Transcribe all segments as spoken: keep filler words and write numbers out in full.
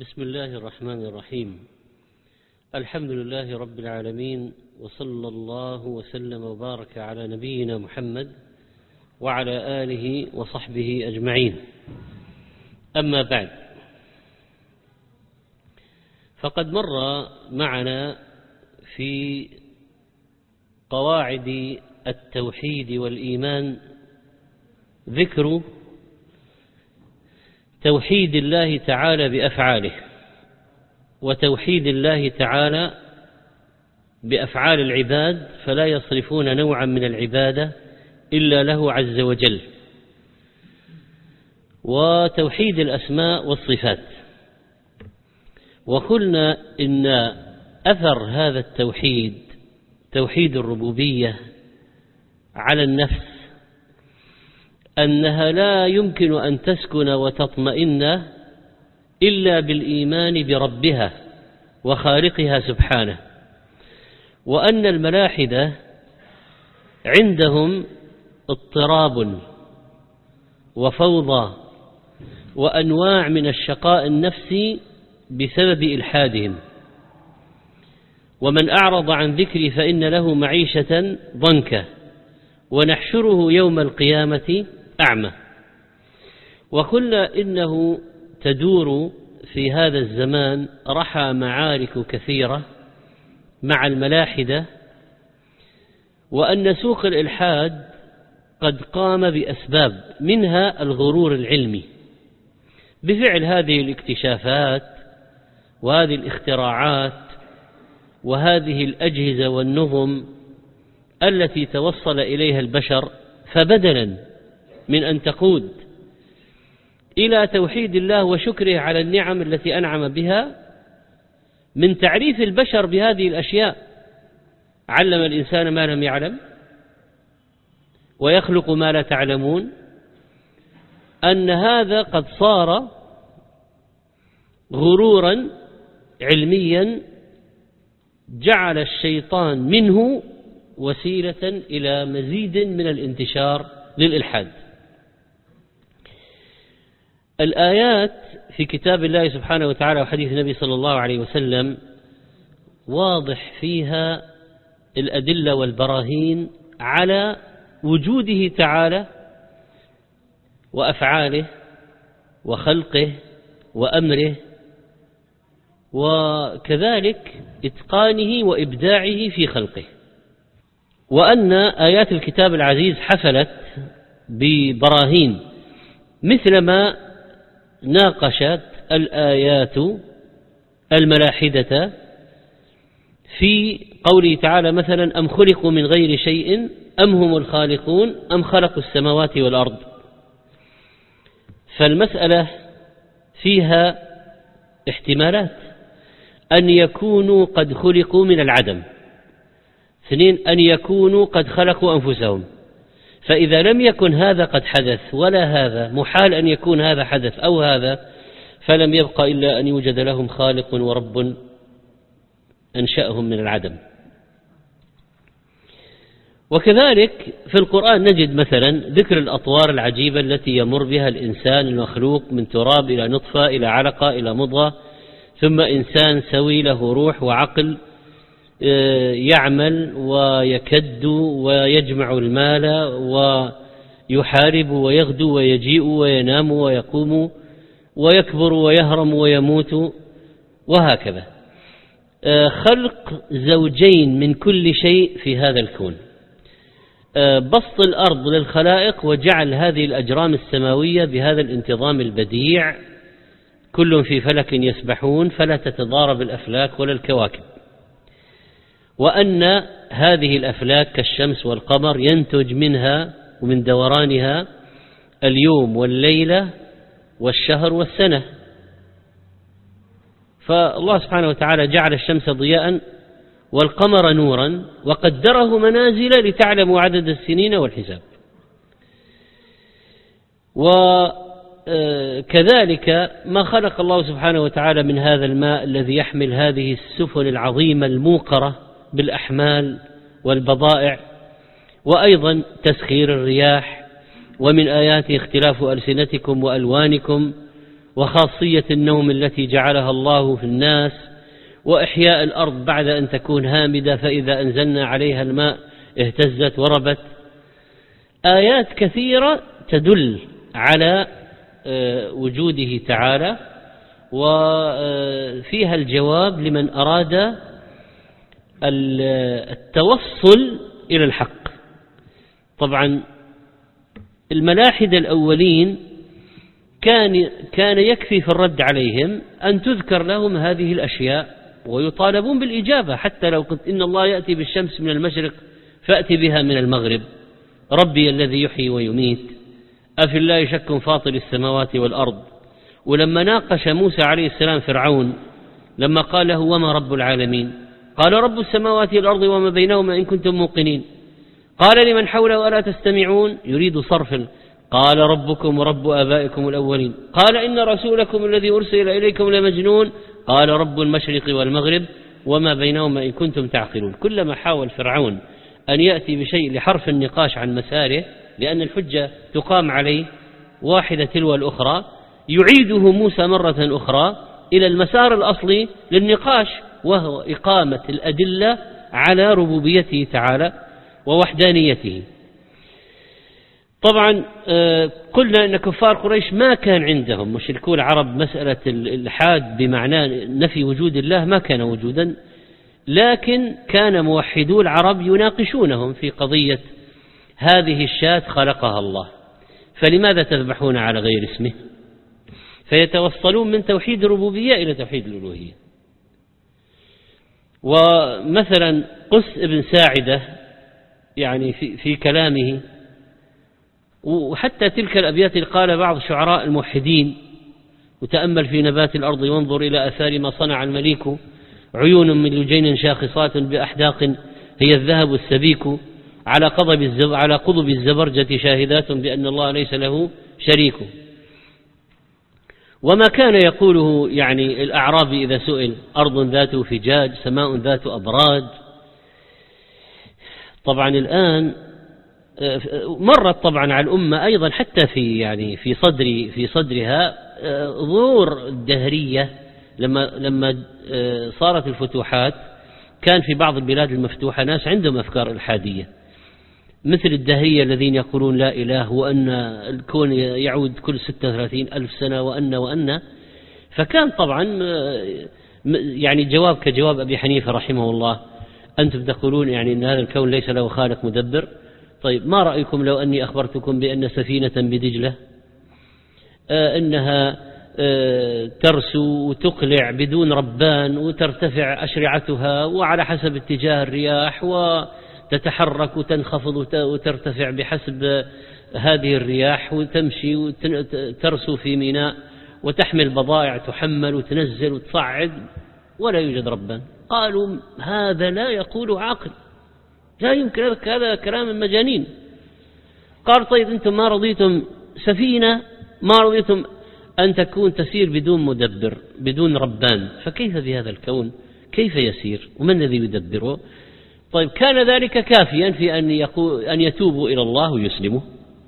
بسم الله الرحمن الرحيم. الحمد لله رب العالمين، وصلى الله وسلم وبارك على نبينا محمد وعلى آله وصحبه أجمعين. أما بعد، فقد مر معنا في قواعد التوحيد والإيمان ذكر توحيد الله تعالى بأفعاله، وتوحيد الله تعالى بأفعال العباد، فلا يصرفون نوعا من العبادة إلا له عز وجل، وتوحيد الأسماء والصفات. وقلنا إن أثر هذا التوحيد توحيد الربوبية على النفس أنها لا يمكن أن تسكن وتطمئن إلا بالإيمان بربها وخالقها سبحانه، وأن الملاحدة عندهم اضطراب وفوضى وأنواع من الشقاء النفسي بسبب إلحادهم. ومن أعرض عن ذكري فإن له معيشة ضنكا ونحشره يوم القيامة أعمى. وقلنا إنه تدور في هذا الزمان رحى معارك كثيرة مع الملاحدة، وأن سوق الإلحاد قد قام بأسباب، منها الغرور العلمي بفعل هذه الاكتشافات وهذه الاختراعات وهذه الأجهزة والنظم التي توصل إليها البشر، فبدلا من أن تقود إلى توحيد الله وشكره على النعم التي أنعم بها، من تعريف البشر بهذه الأشياء: علم الإنسان ما لم يعلم ويخلق ما لا تعلمون، أن هذا قد صار غرورا علميا جعل الشيطان منه وسيلة إلى مزيد من الانتشار للإلحاد. الآيات في كتاب الله سبحانه وتعالى وحديث النبي صلى الله عليه وسلم واضح فيها الأدلة والبراهين على وجوده تعالى وأفعاله وخلقه وأمره، وكذلك إتقانه وإبداعه في خلقه. وأن آيات الكتاب العزيز حفلت ببراهين مثلما ناقشت الآيات الملاحدة في قوله تعالى مثلا: أم خلقوا من غير شيء أم هم الخالقون أم خلقوا السماوات والأرض. فالمسألة فيها احتمالات: أن يكونوا قد خلقوا من العدم، اثنين أن يكونوا قد خلقوا أنفسهم. فإذا لم يكن هذا قد حدث ولا هذا، محال أن يكون هذا حدث أو هذا، فلم يبقى إلا أن يوجد لهم خالق ورب أنشأهم من العدم. وكذلك في القرآن نجد مثلا ذكر الأطوار العجيبة التي يمر بها الإنسان المخلوق من تراب إلى نطفة إلى علقة إلى مضغة، ثم إنسان سوي له روح وعقل يعمل ويكد ويجمع المال ويحارب ويغدو ويجيء وينام ويقوم ويكبر ويهرم ويموت، وهكذا. خلق زوجين من كل شيء في هذا الكون، بسط الأرض للخلائق وجعل هذه الأجرام السماوية بهذا الانتظام البديع، كل في فلك يسبحون فلا تتضارب الأفلاك ولا الكواكب. وأن هذه الأفلاك كالشمس والقمر ينتج منها ومن دورانها اليوم والليلة والشهر والسنة. فالله سبحانه وتعالى جعل الشمس ضياء والقمر نورا وقدره منازل لتعلموا عدد السنين والحساب. وكذلك ما خلق الله سبحانه وتعالى من هذا الماء الذي يحمل هذه السفن العظيمة الموقرة بالأحمال والبضائع، وأيضا تسخير الرياح، ومن آياته اختلاف ألسنتكم وألوانكم وخاصية النوم التي جعلها الله في الناس، وإحياء الأرض بعد أن تكون هامدة فإذا أنزلنا عليها الماء اهتزت وربت. آيات كثيرة تدل على وجوده تعالى، وفيها الجواب لمن أراد التوصل إلى الحق. طبعا الملاحدة الأولين كان كان يكفي في الرد عليهم أن تذكر لهم هذه الأشياء ويطالبون بالإجابة، حتى لو قلت إن الله يأتي بالشمس من المشرق فأتي بها من المغرب، ربي الذي يحيي ويميت، أفي الله شك فاطر السماوات والأرض. ولما ناقش موسى عليه السلام فرعون لما قال له وما رب العالمين، قال رب السماوات والأرض وما بينهما إن كنتم موقنين. قال لمن حوله ألا تستمعون يريد صرفا، قال ربكم ورب آبائكم الأولين. قال إن رسولكم الذي أرسل إليكم لمجنون، قال رب المشرق والمغرب وما بينهما إن كنتم تعقلون. كلما حاول فرعون أن يأتي بشيء لحرف النقاش عن مساره، لأن الحجة تقام عليه واحدة تلو الأخرى، يعيده موسى مرة أخرى إلى المسار الأصلي للنقاش، وهو إقامة الأدلة على ربوبيته تعالى ووحدانيته. طبعا قلنا أن كفار قريش ما كان عندهم مشركو العرب مسألة الإلحاد بمعنى نفي وجود الله ما كان وجودا، لكن كان موحدو العرب يناقشونهم في قضية هذه الشاة خلقها الله فلماذا تذبحون على غير اسمه، فيتوصلون من توحيد الربوبية إلى توحيد الألوهية. ومثلا قس بن ساعدة يعني في, في كلامه، وحتى تلك الأبيات اللي قال بعض شعراء الموحدين: وتأمل في نبات الأرض وانظر إلى أثار ما صنع المليك، عيون من لجين شاخصات بأحداق هي الذهب السبيك، على قضب الزب على قضب الزبرجة شاهدات بأن الله ليس له شريك. وما كان يقوله يعني الأعرابي إذا سئل: أرض ذات فجاج، سماء ذات أبراج. طبعا الآن مرت طبعا على الأمة أيضا حتى في يعني في صدر في صدرها ظهور الدهرية. لما لما صارت الفتوحات كان في بعض البلاد المفتوحة ناس عندهم أفكار إلحادية، مثل الدهرية الذين يقولون لا إله، وأن الكون يعود كل ستة وثلاثين ألف سنة، وأن وأن فكان طبعا يعني جواب كجواب أبي حنيفة رحمه الله: أنتم تقولون يعني أن هذا الكون ليس له خالق مدبر، طيب ما رأيكم لو أني أخبرتكم بأن سفينة بدجلة آه إنها آه ترسو وتقلع بدون ربان وترتفع أشرعتها وعلى حسب اتجاه الرياح، وتتحرك وتنخفض وترتفع بحسب هذه الرياح، وتمشي وترسو في ميناء وتحمل بضائع تحمل وتنزل وتصعد ولا يوجد ربان. قالوا هذا لا يقول عاقل، لا يمكن، هذا كلام المجانين. قال طيب أنتم ما رضيتم سفينة، ما رضيتم أن تكون تسير بدون مدبر بدون ربان، فكيف بهذا الكون كيف يسير ومن الذي يدبره؟ طيب كان ذلك كافيا في أن, يقول أن يتوبوا إلى الله ويسلموا.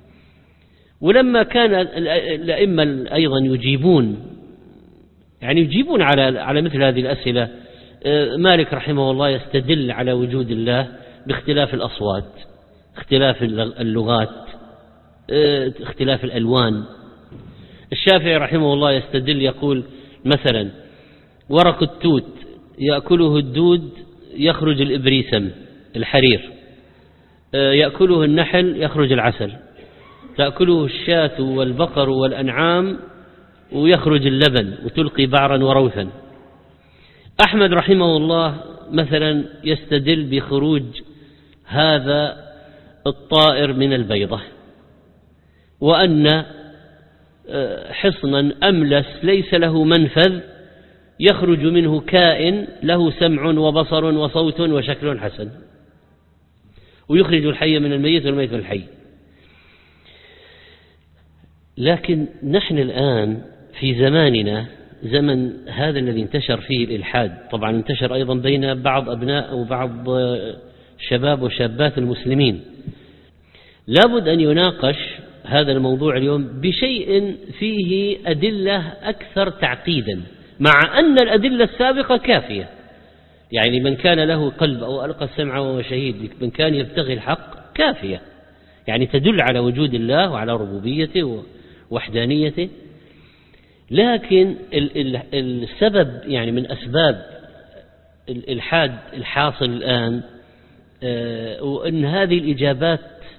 ولما كان الأئمة أيضا يجيبون يعني يجيبون على على مثل هذه الأسئلة، مالك رحمه الله يستدل على وجود الله باختلاف الأصوات، اختلاف اللغات، اختلاف الألوان. الشافعي رحمه الله يستدل يقول مثلا: ورق التوت يأكله الدود يخرج الإبريسم الحرير، يأكله النحل يخرج العسل، تأكله الشاة والبقر والأنعام ويخرج اللبن وتلقي بعرا وروثا. أحمد رحمه الله مثلا يستدل بخروج هذا الطائر من البيضة، وأن حصنا أملس ليس له منفذ يخرج منه كائن له سمع وبصر وصوت وشكل حسن، ويخرج الحي من الميت والميت من الحي. لكن نحن الآن في زماننا، زمن هذا الذي انتشر فيه الإلحاد، طبعا انتشر أيضا بين بعض أبناء وبعض شباب وشابات المسلمين، لابد أن يناقش هذا الموضوع اليوم بشيء فيه أدلة أكثر تعقيدا، مع أن الأدلة السابقة كافية. يعني من كان له قلب أو ألقى السمع وهو شهيد، من كان يبتغي الحق كافية، يعني تدل على وجود الله وعلى ربوبيته ووحدانيته. لكن السبب يعني من أسباب الإلحاد الحاصل الآن وأن هذه الإجابات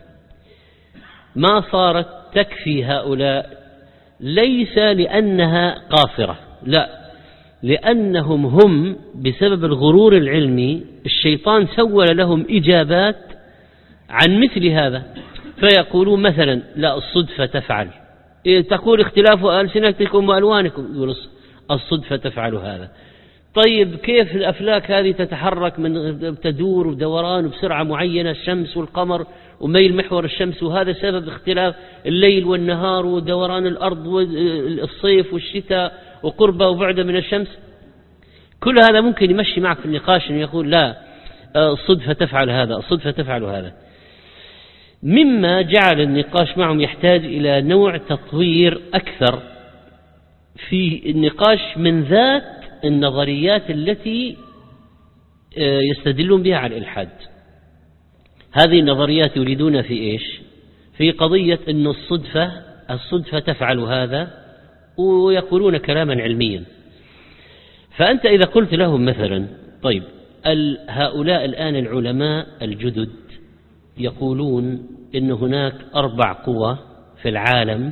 ما صارت تكفي هؤلاء، ليس لأنها قاصرة، لا، لأنهم هم بسبب الغرور العلمي الشيطان سول لهم إجابات عن مثل هذا، فيقولون مثلا لا الصدفة تفعل، تقول اختلاف ألسنتكم وألوانكم، يقول الصدفة تفعل هذا. طيب كيف الأفلاك هذه تتحرك من تدور ودوران بسرعة معينة، الشمس والقمر وميل محور الشمس، وهذا سبب اختلاف الليل والنهار ودوران الأرض والصيف والشتاء وقربة وبعدة من الشمس. كل هذا ممكن يمشي معك في النقاش أن يقول لا الصدفة تفعل هذا، الصدفة تفعل هذا، مما جعل النقاش معهم يحتاج إلى نوع تطوير أكثر في النقاش من ذات النظريات التي يستدلون بها على الإلحاد. هذه النظريات يريدون في إيش؟ في قضية أن الصدفة الصدفة تفعل هذا، ويقولون كلاما علميا. فأنت إذا قلت لهم مثلا طيب هؤلاء الآن العلماء الجدد يقولون إن هناك أربع قوى في العالم،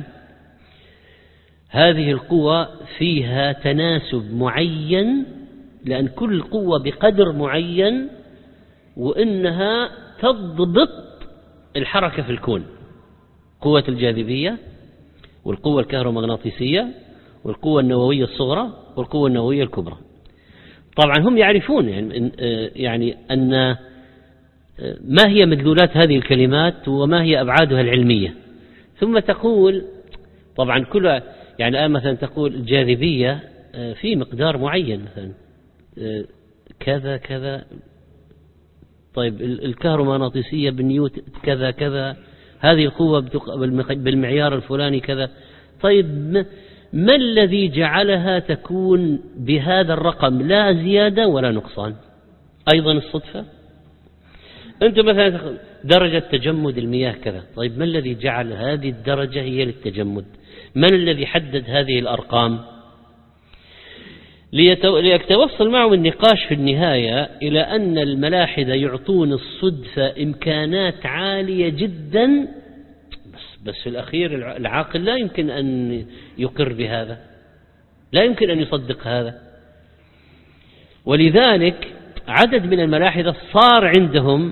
هذه القوى فيها تناسب معين، لأن كل قوة بقدر معين، وإنها تضبط الحركة في الكون، قوة الجاذبية والقوة الكهرومغناطيسية والقوة النووية الصغرى والقوة النووية الكبرى. طبعا هم يعرفون يعني, يعني أن ما هي مدلولات هذه الكلمات وما هي أبعادها العلمية. ثم تقول طبعا كل يعني الآن مثلا تقول الجاذبية في مقدار معين مثلا كذا كذا، طيب الكهرومغناطيسية بالنيوتن كذا كذا، هذه القوة بالمعيار الفلاني كذا. طيب ما الذي جعلها تكون بهذا الرقم لا زيادة ولا نقصان؟ أيضا الصدفة. أنت مثلا درجة تجمد المياه كذا، طيب ما الذي جعل هذه الدرجة هي للتجمد؟ من الذي حدد هذه الأرقام؟ ليتوصل معهم النقاش في النهاية إلى أن الملاحدة يعطون الصدفة إمكانات عالية جدا، بس, بس في الأخير العاقل لا يمكن أن يقر بهذا، لا يمكن أن يصدق هذا. ولذلك عدد من الملاحدة صار عندهم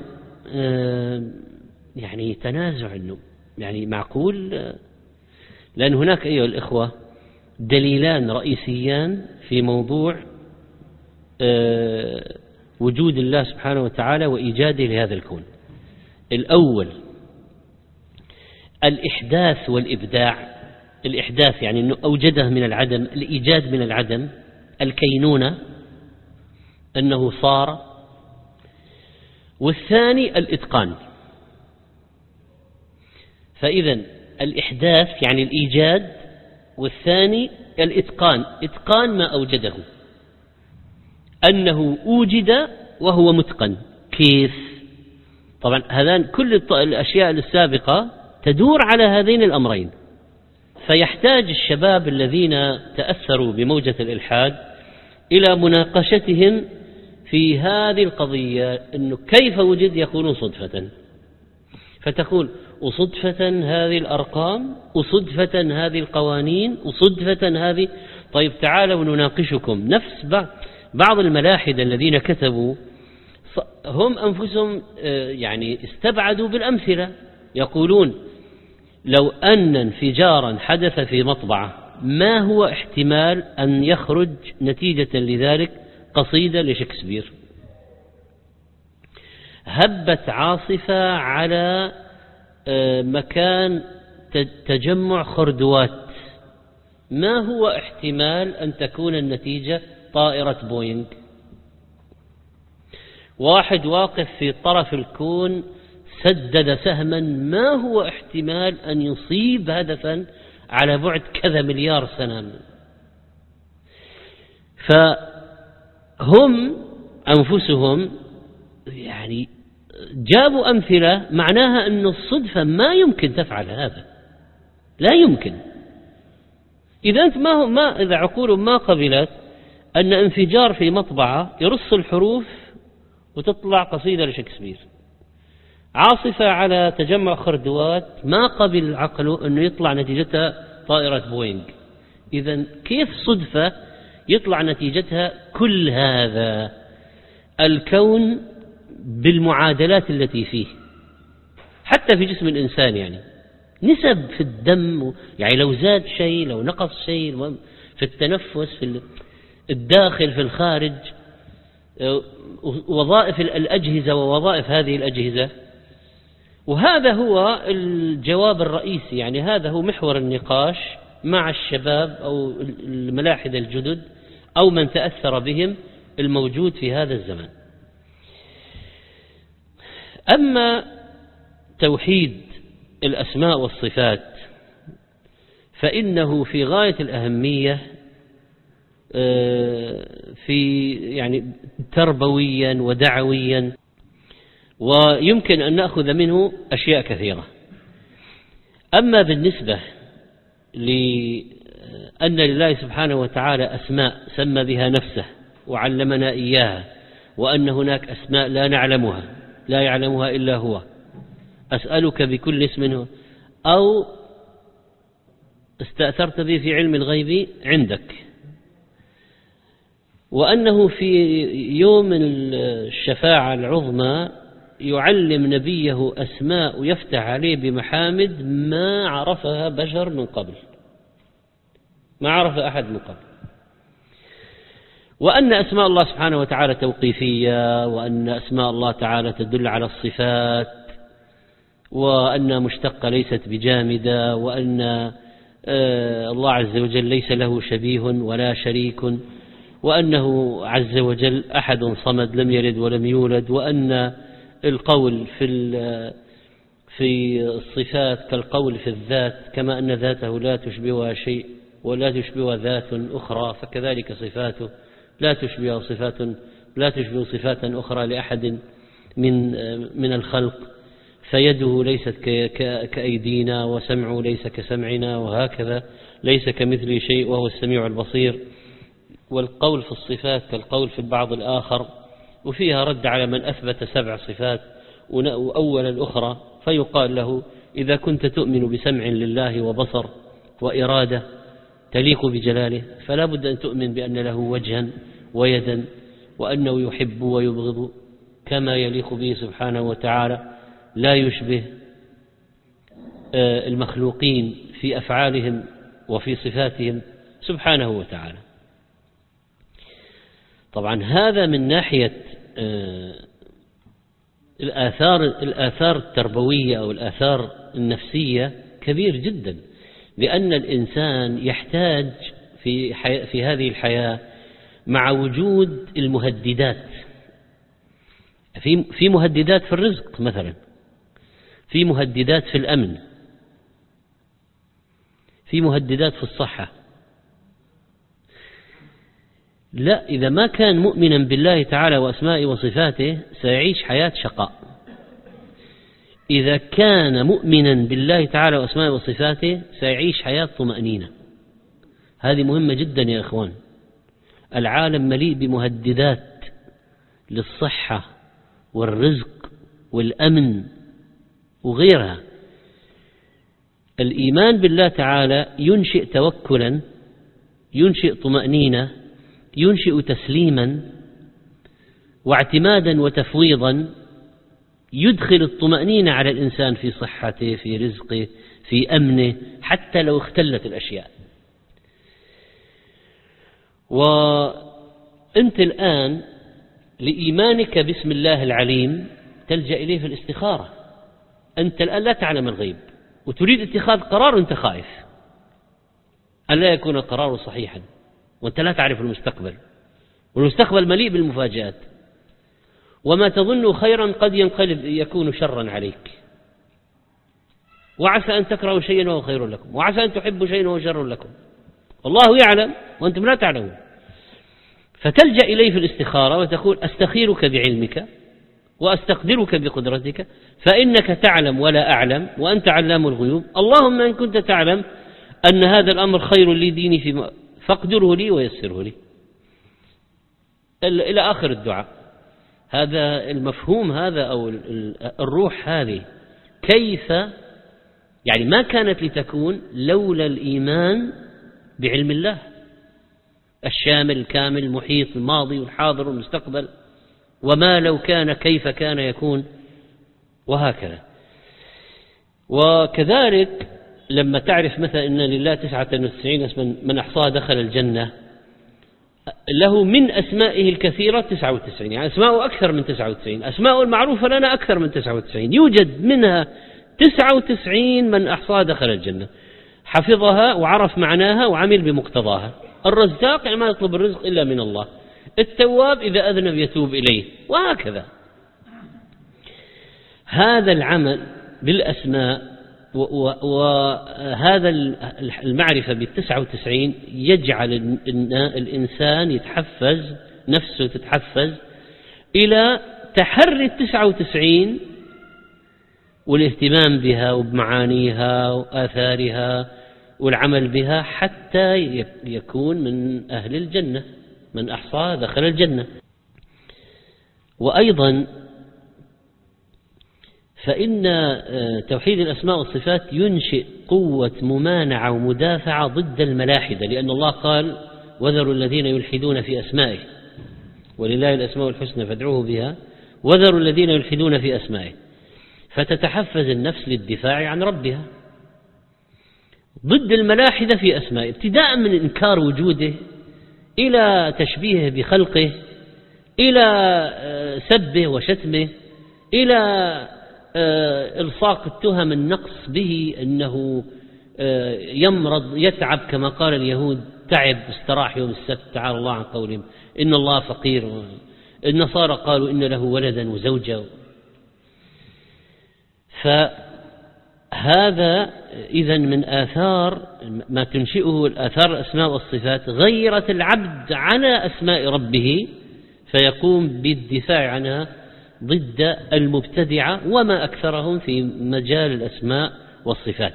يعني تنازع، إنه يعني معقول، لأن هناك أيها الإخوة دليلان رئيسيان في موضوع وجود الله سبحانه وتعالى وإيجاده لهذا الكون. الأول الإحداث والإبداع. الإحداث يعني أنه أوجده من العدم، الإيجاد من العدم، الكينونة أنه صار. والثاني الإتقان. فإذا الإحداث يعني الإيجاد، والثاني الإتقان، إتقان ما أوجده، أنه أوجد وهو متقن. كيف؟ طبعا هذان كل الأشياء السابقة تدور على هذين الأمرين. فيحتاج الشباب الذين تأثروا بموجة الإلحاد إلى مناقشتهم في هذه القضية، أنه كيف وجد؟ يقولون صدفة. فتقول وصدفة هذه الأرقام، وصدفة هذه القوانين، وصدفة هذه. طيب تعالوا نناقشكم. نفس بعض الملاحدة الذين كتبوا هم أنفسهم يعني استبعدوا بالأمثلة، يقولون لو أن انفجارا حدث في مطبعة، ما هو احتمال أن يخرج نتيجة لذلك قصيدة لشكسبير؟ هبت عاصفة على مكان تجمع خردوات، ما هو احتمال أن تكون النتيجة طائرة بوينغ؟ واحد واقف في طرف الكون سدد سهما ما هو احتمال أن يصيب هدفا على بعد كذا مليار سنة. فهم أنفسهم يعني جابوا أمثلة معناها أن الصدفة ما يمكن تفعل هذا، لا يمكن. إذا أنت ما هو ما إذا عقولهم ما قبلت أن انفجار في مطبعة يرص الحروف وتطلع قصيدة لشكسبير، عاصفة على تجمع خردوات ما قبل عقله أنه يطلع نتيجتها طائرة بوينغ. إذا كيف صدفة يطلع نتيجتها كل هذا الكون بالمعادلات التي فيه، حتى في جسم الإنسان يعني نسب في الدم، يعني لو زاد شيء لو نقص شيء، في التنفس في الداخل في الخارج، وظائف الأجهزة ووظائف هذه الأجهزة. وهذا هو الجواب الرئيسي، يعني هذا هو محور النقاش مع الشباب أو الملاحدة الجدد أو من تأثر بهم الموجود في هذا الزمان. أما توحيد الأسماء والصفات فإنه في غاية الأهمية في يعني تربويا ودعويا، ويمكن أن نأخذ منه أشياء كثيرة. أما بالنسبة لأن لله سبحانه وتعالى أسماء سمى بها نفسه وعلمنا إياها، وأن هناك أسماء لا نعلمها لا يعلمها إلا هو، أسألك بكل اسم أو استأثرت به في علم الغيب عندك، وأنه في يوم الشفاعة العظمى يعلم نبيه أسماء ويفتح عليه بمحامد ما عرفها بشر من قبل، ما عرف أحد من قبل. وأن أسماء الله سبحانه وتعالى توقيفية، وأن أسماء الله تعالى تدل على الصفات، وأن مشتقة ليست بجامدة، وأن الله عز وجل ليس له شبيه ولا شريك، وأنه عز وجل أحد صمد لم يلد ولم يولد، وأن القول في في الصفات كالقول في الذات، كما أن ذاته لا تشبهها شيء ولا تشبه ذات أخرى، فكذلك صفاته لا تشبه صفات لا تشبه صفات أخرى لأحد من من الخلق، فيده ليست كأيدينا وسمعه ليس كسمعنا، وهكذا ليس كمثل شيء وهو السميع البصير. والقول في الصفات كالقول في البعض الآخر، وفيها رد على من أثبت سبع صفات وأول الأخرى، فيقال له إذا كنت تؤمن بسمع لله وبصر وإرادة تليق بجلاله، فلا بد أن تؤمن بأن له وجها ويدا، وأنه يحب ويبغض كما يليق به سبحانه وتعالى، لا يشبه المخلوقين في أفعالهم وفي صفاتهم سبحانه وتعالى. طبعا هذا من ناحية الآثار الآثار التربوية أو الآثار النفسية كبير جدا، لأن الإنسان يحتاج في في هذه الحياة مع وجود المهددات، في في مهددات في الرزق مثلا، في مهددات في الأمن، في مهددات في الصحة. لا، إذا ما كان مؤمنا بالله تعالى وأسمائه وصفاته سيعيش حياة شقاء. إذا كان مؤمنا بالله تعالى وأسمائه وصفاته سيعيش حياة طمأنينة. هذه مهمة جدا يا إخوان. العالم مليء بمهددات للصحة والرزق والأمن وغيرها. الإيمان بالله تعالى ينشئ توكلا، ينشئ طمأنينة، ينشئ تسليما واعتمادا وتفويضا، يدخل الطمأنينة على الإنسان في صحته، في رزقه، في أمنه، حتى لو اختلت الأشياء. وأنت الآن لإيمانك باسم الله العليم تلجأ إليه في الاستخارة. أنت الآن لا تعلم الغيب وتريد اتخاذ قرار وأنت خائف ألا يكون القرار صحيحا، وأنت لا تعرف المستقبل، والمستقبل مليء بالمفاجآت. وما تظن خيرا قد ينقلب يكون شرا عليك، وعسى أن تكرهوا شيئا وهو خير لكم، وعسى أن تحبوا شيئا وهو شر لكم، والله يعلم وأنتم لا تعلمون. فتلجأ إليه في الاستخارة وتقول أستخيرك بعلمك وأستقدرك بقدرتك فإنك تعلم ولا أعلم وأنت علام الغيوب، اللهم إن كنت تعلم أن هذا الأمر خير لي ديني في فاقدره لي ويسره لي، إلى آخر الدعاء. هذا المفهوم هذا أو الروح هذه كيف يعني ما كانت لتكون لولا الإيمان بعلم الله الشامل الكامل المحيط الماضي والحاضر والمستقبل، وما لو كان كيف كان يكون، وهكذا. وكذلك لما تعرف مثلا أن لله تسعة وتسعين اسما من أحصاها دخل الجنة، له من أسمائه الكثيرة تسعة وتسعين، يعني أسماءه أكثر من تسعة وتسعين، أسماءه المعروفة لنا أكثر من تسعة وتسعين، يوجد منها تسعة وتسعين من أحصاها دخل الجنة، حفظها وعرف معناها وعمل بمقتضاها. الرزاق يعني ما يطلب الرزق إلا من الله، التواب إذا أذنب يتوب إليه، وهكذا. هذا العمل بالأسماء وهذا المعرفة بالتسعة وتسعين يجعل الإنسان يتحفز، نفسه تتحفز إلى تحري التسعة وتسعين والاهتمام بها وبمعانيها وآثارها والعمل بها حتى يكون من أهل الجنة، من أحصاها دخل الجنة. وأيضا فإن توحيد الأسماء والصفات ينشئ قوة ممانعة ومدافعة ضد الملاحدة، لأن الله قال وذروا الذين يلحدون في أسمائه ولله الأسماء الحسنى فادعوه بها وذروا الذين يلحدون في أسمائه، فتتحفز النفس للدفاع عن ربها ضد الملاحدة في أسمائه، ابتداء من إنكار وجوده إلى تشبيهه بخلقه إلى سبه وشتمه إلى إلصاق التهم النقص به، أنه يمرض يتعب كما قال اليهود تعب استراح يوم السبت، تعالى الله عن قولهم إن الله فقير. النصارى قالوا إن له ولدا وزوجة. فهذا إذن من آثار ما تنشئه الآثار الأسماء والصفات غيرت العبد على أسماء ربه، فيقوم بالدفاع عنها ضد المبتدعة وما أكثرهم في مجال الأسماء والصفات.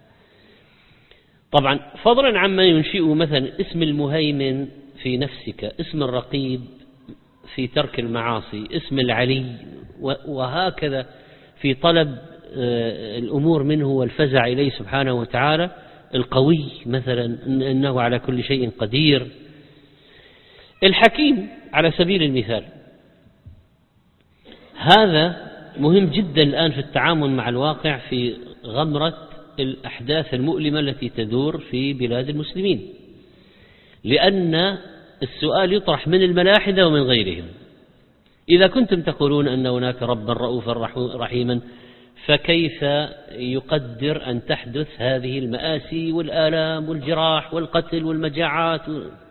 طبعا فضلا عما ينشئه مثلا اسم المهيمن في نفسك، اسم الرقيب في ترك المعاصي، اسم العلي، وهكذا في طلب الأمور منه والفزع إليه سبحانه وتعالى، القوي مثلا إنه على كل شيء قدير، الحكيم على سبيل المثال. هذا مهم جدا الآن في التعامل مع الواقع في غمرة الأحداث المؤلمة التي تدور في بلاد المسلمين، لأن السؤال يطرح من الملاحدة ومن غيرهم. إذا كنتم تقولون أن هناك ربا رؤوفا رحيما، فكيف يقدر أن تحدث هذه المآسي والآلام والجراح والقتل والمجاعات؟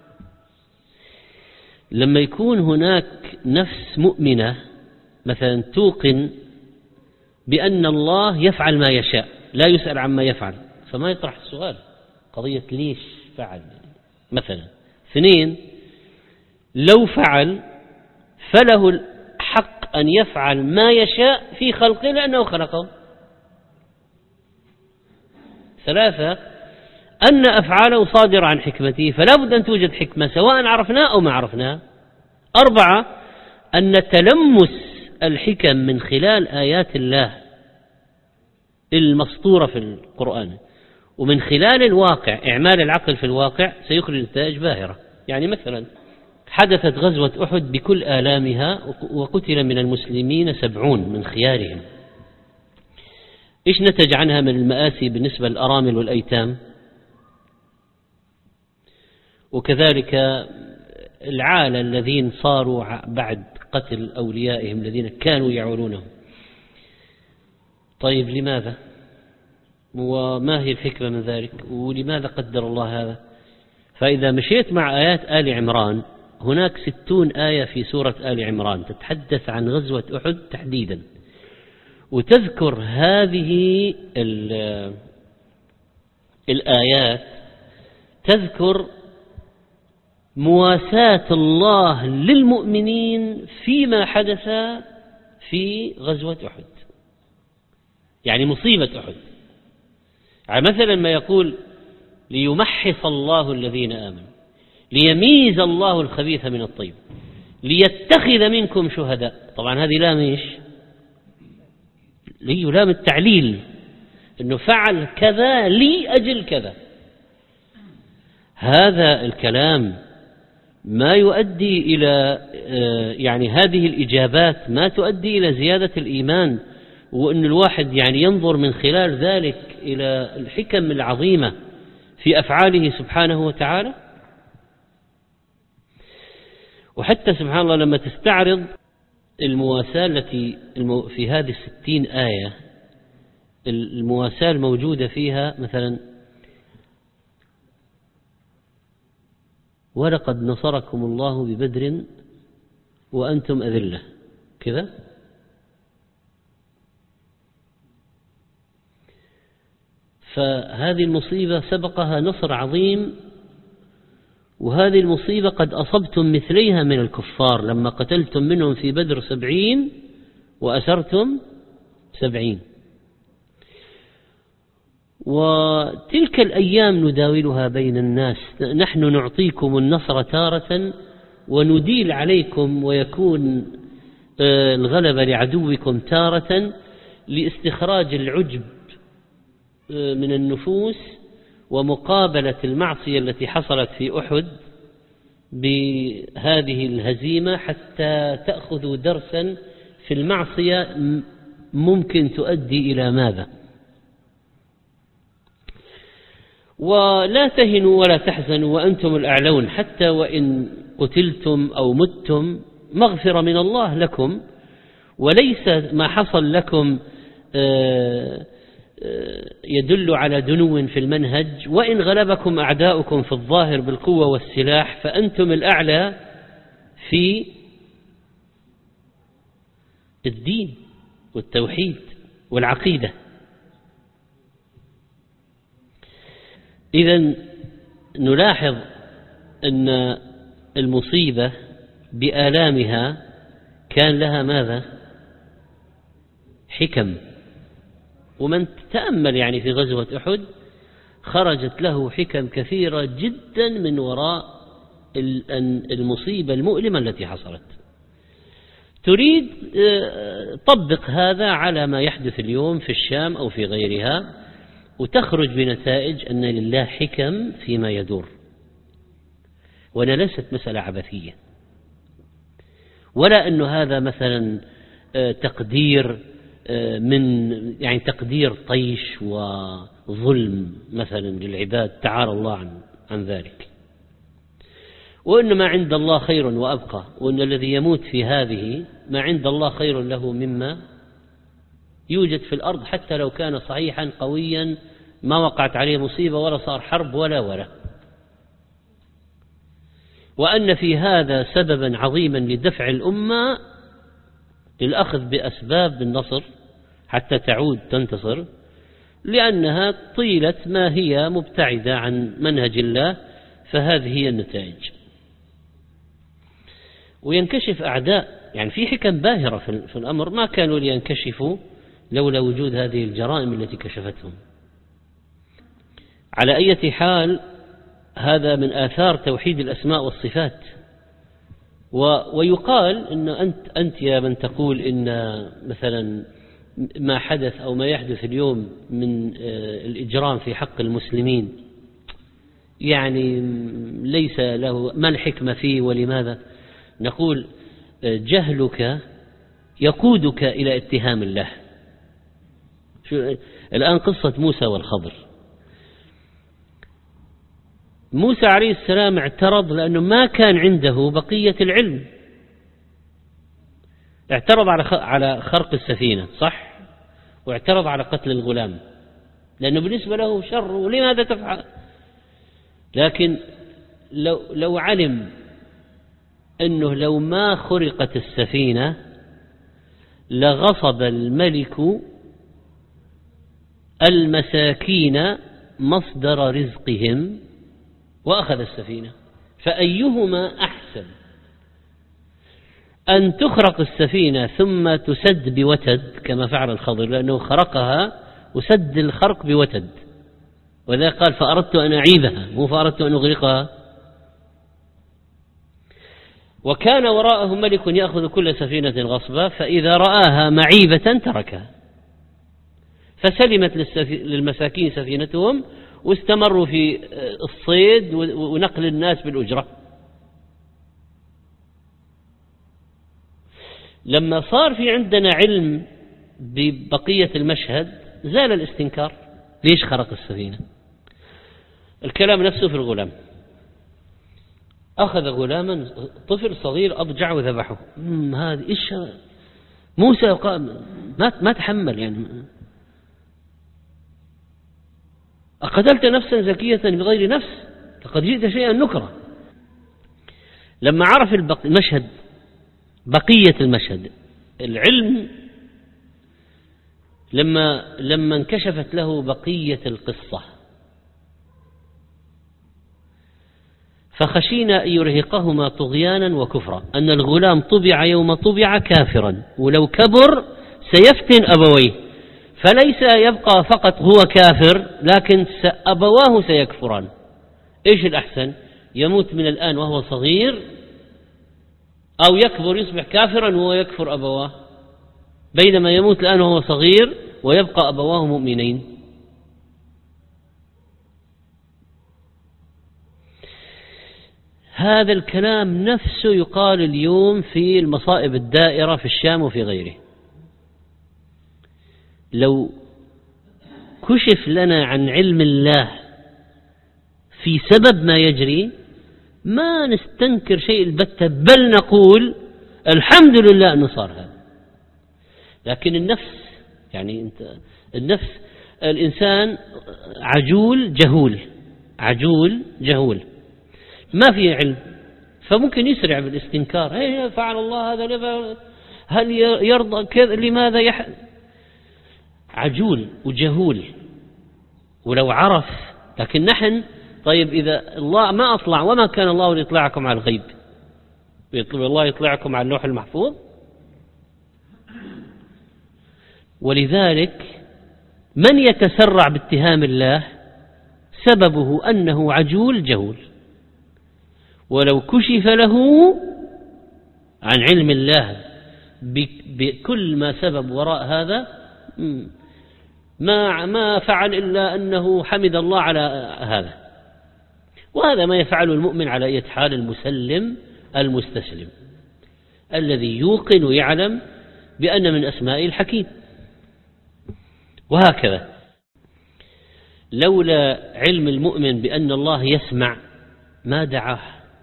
لما يكون هناك نفس مؤمنة مثلا توقن بأن الله يفعل ما يشاء لا يسأل عما يفعل، فما يطرح السؤال قضية ليش فعل مثلا. اثنين، لو فعل فله الحق أن يفعل ما يشاء في خلقه لأنه خلقه. ثلاثة، أن أفعاله صادرة عن حكمته فلا بد أن توجد حكمة سواء عرفناها أو ما عرفناها. أربعة، أن تلمس الحكم من خلال آيات الله المسطورة في القرآن ومن خلال الواقع، إعمال العقل في الواقع سيخرج نتائج باهرة. يعني مثلا حدثت غزوة أحد بكل آلامها وقتل من المسلمين سبعون من خيارهم. إيش نتج عنها من المآسي بالنسبة للأرامل والأيتام؟ وكذلك العالة الذين صاروا بعد قتل أوليائهم الذين كانوا يعولونهم. طيب لماذا؟ وما هي الحكمة من ذلك؟ ولماذا قدر الله هذا؟ فإذا مشيت مع آيات آل عمران هناك ستون آية في سورة آل عمران تتحدث عن غزوة أحد تحديدا، وتذكر هذه الآيات، تذكر مواساة الله للمؤمنين فيما حدث في غزوة أحد، يعني مصيبة أحد. يعني مثلا ما يقول ليمحص الله الذين آمنوا، ليميز الله الخبيث من الطيب، ليتخذ منكم شهداء. طبعا هذه لام ايش؟ لي لام التعليل، انه فعل كذا لأجل كذا. هذا الكلام ما يؤدي إلى يعني هذه الإجابات ما تؤدي إلى زيادة الإيمان، وأن الواحد يعني ينظر من خلال ذلك إلى الحكم العظيمة في أفعاله سبحانه وتعالى. وحتى سبحان الله لما تستعرض المواساة التي في هذه الستين آية، المواساة الموجودة فيها مثلا ولقد نصركم الله ببدر وأنتم أذلة كذا، فهذه المصيبة سبقها نصر عظيم، وهذه المصيبة قد أصبتم مثليها من الكفار لما قتلتم منهم في بدر سبعين وأسرتم سبعين. وتلك الأيام نداولها بين الناس، نحن نعطيكم النصر تارة ونديل عليكم، ويكون الغلبة لعدوكم تارة، لاستخراج العجب من النفوس ومقابلة المعصية التي حصلت في أحد بهذه الهزيمة، حتى تأخذوا درسا في المعصية ممكن تؤدي إلى ماذا. ولا تهنوا ولا تحزنوا وأنتم الأعلون، حتى وإن قتلتم أو متم مغفرة من الله لكم، وليس ما حصل لكم يدل على دنو في المنهج. وإن غلبكم أعداؤكم في الظاهر بالقوة والسلاح فأنتم الأعلى في الدين والتوحيد والعقيدة. إذن نلاحظ أن المصيبة بآلامها كان لها ماذا؟ حكم. ومن تأمل يعني في غزوة أحد خرجت له حكم كثيرة جدا من وراء المصيبة المؤلمة التي حصلت. تريد طبق هذا على ما يحدث اليوم في الشام أو في غيرها، وتخرج بنتائج أن لله حكم فيما يدور، وأن ليست مسألة عبثية، ولا أن هذا مثلا تقدير من يعني تقدير طيش وظلم مثلا للعباد، تعالى الله عن, عن ذلك. وإن ما عند الله خير وأبقى، وإن الذي يموت في هذه ما عند الله خير له مما يوجد في الأرض، حتى لو كان صحيحا قويا ما وقعت عليه مصيبة ولا صار حرب ولا ولا. وأن في هذا سببا عظيما لدفع الأمة للأخذ بأسباب النصر حتى تعود تنتصر، لأنها طيلة ما هي مبتعدة عن منهج الله، فهذه هي النتائج. وينكشف أعداء، يعني في حكم باهرة في الأمر ما كانوا لينكشفوا لولا وجود هذه الجرائم التي كشفتهم. على أي حال هذا من آثار توحيد الأسماء والصفات. ويقال إن أنت, أنت يا من تقول إن مثلا ما حدث أو ما يحدث اليوم من الإجرام في حق المسلمين يعني ليس له ما الحكمة فيه ولماذا؟ نقول جهلك يقودك إلى اتهام الله. شو الآن قصة موسى والخضر. موسى عليه السلام اعترض لأنه ما كان عنده بقية العلم، اعترض على على خرق السفينة صح، واعترض على قتل الغلام لأنه بالنسبة له شر، ولماذا تفعل؟ لكن لو لو علم أنه لو ما خرقت السفينة لغصب الملك المساكين مصدر رزقهم وأخذ السفينة، فأيهما أحسن، أن تخرق السفينة ثم تسد بوتد كما فعل الخضر، لأنه خرقها وسد الخرق بوتد، وذا قال فأردت أن أعيبها مو فأردت أن أغرقها. وكان وراءه ملك يأخذ كل سفينة غصبا، فإذا رآها معيبة تركها، فسلمت للمساكين سفينتهم واستمروا في الصيد ونقل الناس بالأجرة. لما صار في عندنا علم ببقية المشهد زال الاستنكار. ليش خرق السفينة؟ الكلام نفسه في الغلام، أخذ غلاما طفل صغير أضجع وذبحه. هذا إيش؟ موسى قام ما ما تحمل، يعني أقتلت نفسا زكية بغير نفس لقد جئت شيئا نكرا. لما عرف المشهد بقية المشهد العلم، لما لما انكشفت له بقية القصة فخشينا أن يرهقهما طغيانا وكفرا، أن الغلام طبع يوم طبع كافرا، ولو كبر سيفتن أبويه، فليس يبقى فقط هو كافر لكن أبواه سيكفران. إيش الأحسن؟ يموت من الآن وهو صغير، أو يكبر يصبح كافرا وهو يكفر أبواه، بينما يموت الآن وهو صغير ويبقى أبواه مؤمنين. هذا الكلام نفسه يقال اليوم في المصائب الدائرة في الشام وفي غيره. لو كشف لنا عن علم الله في سبب ما يجري ما نستنكر شيء البتة، بل نقول الحمد لله أنه صار هذا. لكن النفس، يعني أنت النفس، الإنسان عجول جهول، عجول جهول ما في علم، فممكن يسرع بالاستنكار. هي فعل الله هذا، هل يرضى كذا، لماذا يح... عجول وجهول ولو عرف. لكن نحن طيب إذا الله ما أطلع، وما كان الله ليطلعكم على الغيب، يطلب الله يطلعكم على اللوح المحفوظ. ولذلك من يتسرع باتهام الله سببه أنه عجول جهول، ولو كشف له عن علم الله بكل ما سبب وراء هذا ما ما فعل إلا أنه حمد الله على هذا. وهذا ما يفعله المؤمن على أي حال، المسلم المستسلم الذي يوقن ويعلم بأن من أسماء الحكيم. وهكذا لولا علم المؤمن بأن الله يسمع ما دعاه.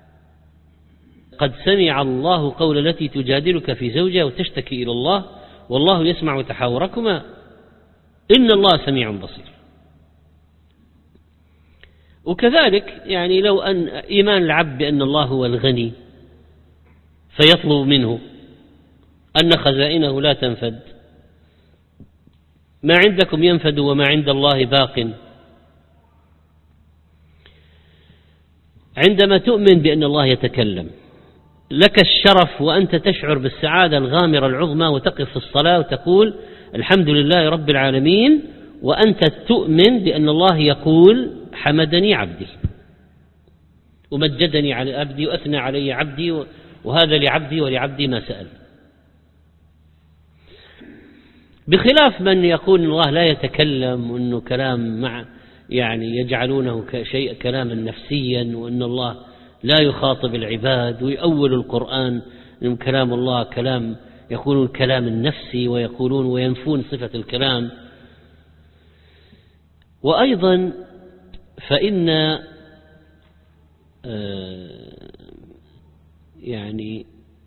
قد سمع الله قول التي تجادلك في زوجها وتشتكي إلى الله والله يسمع تحاوركما إن الله سميع بصير. وكذلك يعني لو أن إيمان العبد بأن الله هو الغني فيطلب منه أن خزائنه لا تنفد، ما عندكم ينفد وما عند الله باق. عندما تؤمن بأن الله يتكلم لك الشرف وأنت تشعر بالسعادة الغامرة العظمى وتقف في الصلاة وتقول الحمد لله رب العالمين، وأنت تؤمن بأن الله يقول حمدني عبدي ومجدني على عبدي وأثنى علي عبدي وهذا لعبدي ولعبدي ما سأل. بخلاف من يقول الله لا يتكلم وأنه كلام مع يعني يجعلونه شيء كلاما نفسيا، وأن الله لا يخاطب العباد، ويؤول القرآن من كلام الله كلام يقولون الكلام النفسي، ويقولون وينفون صفة الكلام. وأيضا فإن يعني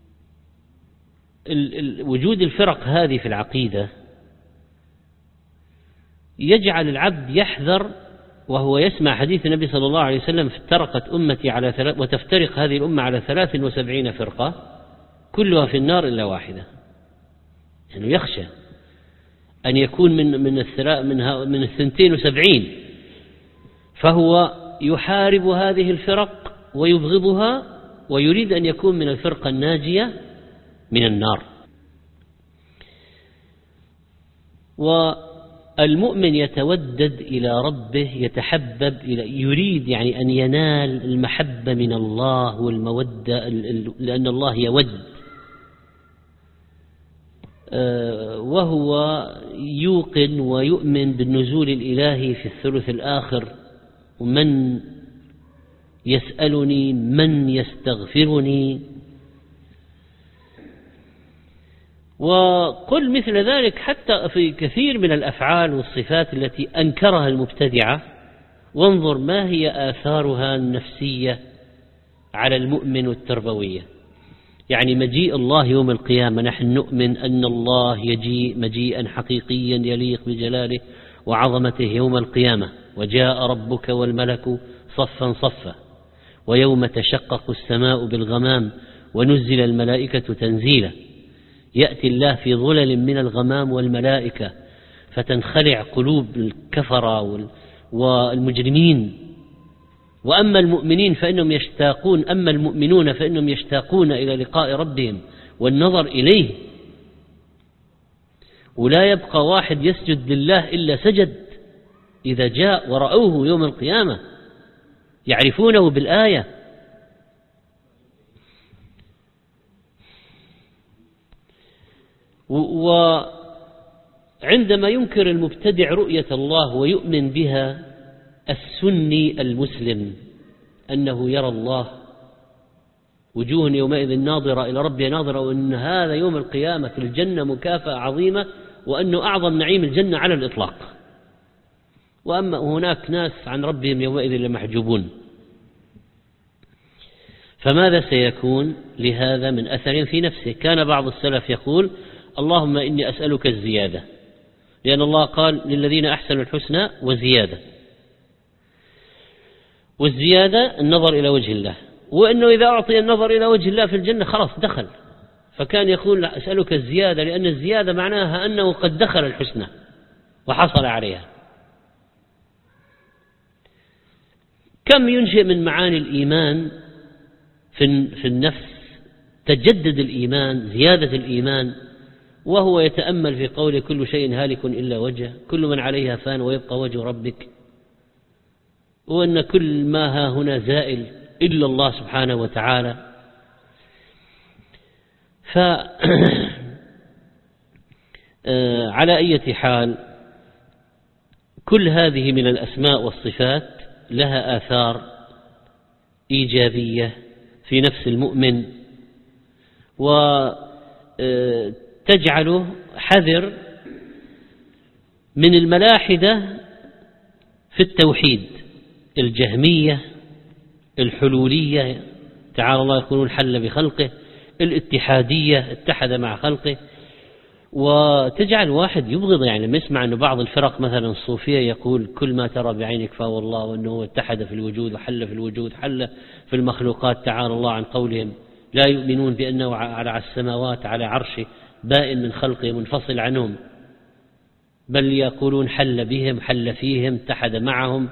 وجود الفرق هذه في العقيدة يجعل العبد يحذر وهو يسمع حديث النبي صلى الله عليه وسلم: افترقت أمتي على ثلاث وتفترق هذه الأمة على ثلاث وسبعين فرقة كلها في النار إلا واحدة. يعني يخشى أن يكون من من من من الثنتين وسبعين، فهو يحارب هذه الفرق ويبغضها ويريد أن يكون من الفرقة الناجية من النار. والمؤمن يتودد إلى ربه، يتحبب إلى، يريد يعني أن ينال المحبة من الله والمودة، لأن الله يود، وهو يوقن ويؤمن بالنزول الإلهي في الثلث الآخر: ومن يسألني من يستغفرني. وقل مثل ذلك حتى في كثير من الأفعال والصفات التي أنكرها المبتدعة، وانظر ما هي آثارها النفسية على المؤمن والتربوية. يعني مجيء الله يوم القيامة، نحن نؤمن أن الله يجيء مجيئا حقيقيا يليق بجلاله وعظمته يوم القيامة: وجاء ربك والملك صفا صفا ويوم تشقق السماء بالغمام ونزل الملائكة تنزيلا. يأتي الله في ظلل من الغمام والملائكة فتنخلع قلوب الكفرة والمجرمين. وأما المؤمنين فإنهم يشتاقون أما المؤمنون فإنهم يشتاقون إلى لقاء ربهم والنظر إليه، ولا يبقى واحد يسجد لله إلا سجد إذا جاء ورأوه يوم القيامة، يعرفونه بالآية. وعندما ينكر المبتدع رؤية الله ويؤمن بها السني المسلم أنه يرى الله، وجوه يومئذ ناظرة إلى ربها ناظرة، وأن هذا يوم القيامة في الجنة مكافأة عظيمة، وأنه أعظم نعيم الجنة على الإطلاق. وأما هناك ناس عن ربهم يومئذ لمحجوبون. فماذا سيكون لهذا من أثر في نفسه؟ كان بعض السلف يقول: اللهم إني أسألك الزيادة، لأن الله قال: للذين أحسنوا الحسنى وزيادة، والزيادة النظر إلى وجه الله، وأنه إذا أعطي النظر إلى وجه الله في الجنة خلاص دخل. فكان يقول: أسألك الزيادة، لأن الزيادة معناها أنه قد دخل الحسنى وحصل عليها. كم ينشئ من معاني الإيمان في النفس، تجدد الإيمان، زيادة الإيمان، وهو يتأمل في قوله: كل شيء هالك إلا وجهه، كل من عليها فان ويبقى وجه ربك، وأن كل ما ها هنا زائل إلا الله سبحانه وتعالى. فعلى أي حال كل هذه من الأسماء والصفات لها آثار إيجابية في نفس المؤمن، وتجعله حذر من الملاحدة في التوحيد، الجهمية، الحلولية، تعالى الله يقولون حل بخلقه، الاتحادية، اتحد مع خلقه. وتجعل واحد يبغض، يعني لما يسمع أن بعض الفرق مثلا الصوفية يقول: كل ما ترى بعينك فهو الله، وأنه اتحد في الوجود وحل في الوجود، حل في المخلوقات، تعالى الله عن قولهم. لا يؤمنون بأنه على السماوات على عرشه بائن من خلقه منفصل عنهم، بل يقولون حل بهم، حل فيهم، اتحد معهم.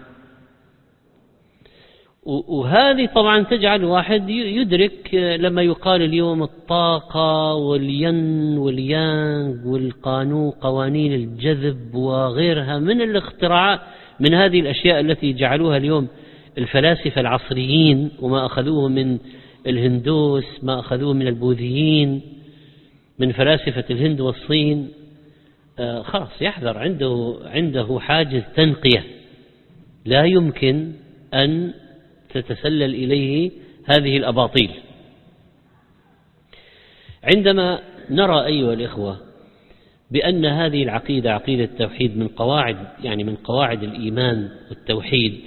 وهذه طبعا تجعل واحد يدرك لما يقال اليوم الطاقة والين واليانغ والقانون، قوانين الجذب وغيرها من الاختراعات، من هذه الأشياء التي جعلوها اليوم الفلاسفة العصريين، وما أخذوه من الهندوس، ما أخذوه من البوذيين، من فلاسفة الهند والصين. آه خلاص يحذر، عنده عنده حاجز تنقية، لا يمكن أن تتسلل إليه هذه الأباطيل. عندما نرى أيها الإخوة بأن هذه العقيدة، عقيدة التوحيد، من قواعد يعني من قواعد الإيمان والتوحيد،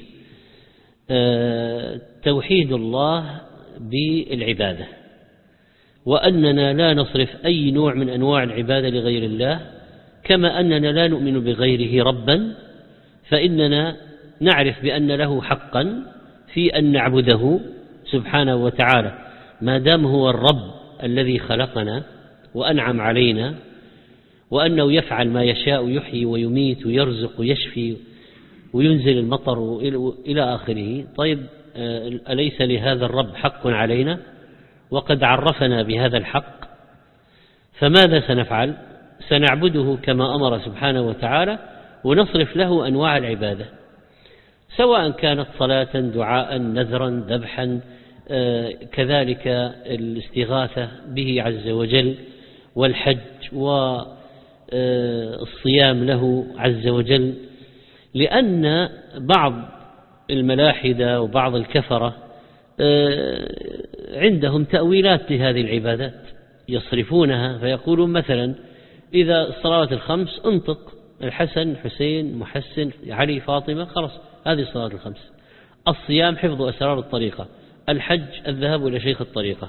آه توحيد الله بالعبادة، وأننا لا نصرف أي نوع من أنواع العبادة لغير الله، كما أننا لا نؤمن بغيره ربا، فإننا نعرف بأن له حقا في أن نعبده سبحانه وتعالى ما دام هو الرب الذي خلقنا وأنعم علينا، وأنه يفعل ما يشاء، يحيي ويميت ويرزق ويشفي وينزل المطر إلى آخره. طيب أليس لهذا الرب حق علينا؟ وقد عرفنا بهذا الحق، فماذا سنفعل؟ سنعبده كما أمر سبحانه وتعالى، ونصرف له أنواع العبادة، سواء كانت صلاة، دعاء، نذرا، ذبحا، كذلك الاستغاثة به عز وجل، والحج والصيام له عز وجل. لأن بعض الملاحدة وبعض الكفرة عندهم تأويلات لهذه العبادات يصرفونها، فيقولون مثلا إذا الصلوات الخمس انطق الحسن، حسين، محسن، علي، فاطمة، خلاص هذه الصلوات الخمس. الصيام حفظ أسرار الطريقة، الحج الذهاب إلى شيخ الطريقة.